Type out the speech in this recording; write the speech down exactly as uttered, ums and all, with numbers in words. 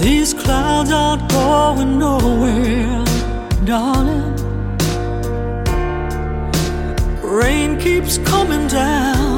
These clouds aren't going nowhere, darling. Rain keeps coming down.